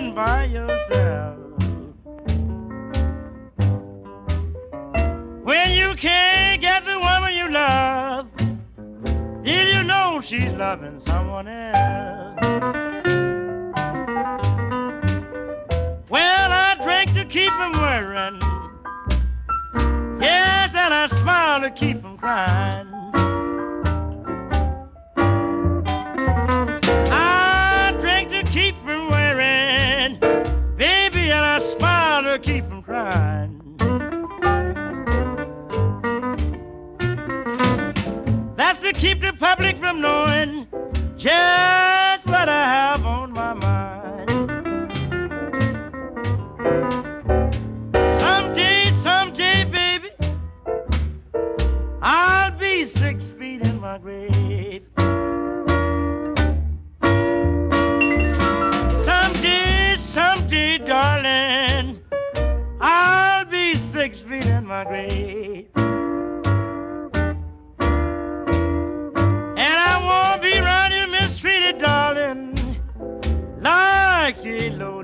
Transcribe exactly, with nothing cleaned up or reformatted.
standing by yourself. When you can't get the woman you love, did you know she's loving someone else? Well, I drink to keep from worrying, yes, and I smile to keep from crying. I drink to keep from worrying, baby, and I smile to keep from crying. That's to keep the public from knowing just what I have on my mind. Someday, someday, baby, I'll be six feet in my grave. Someday, someday, darling, I'll be six feet in my grave. And I won't be round you mistreated, darling, like a low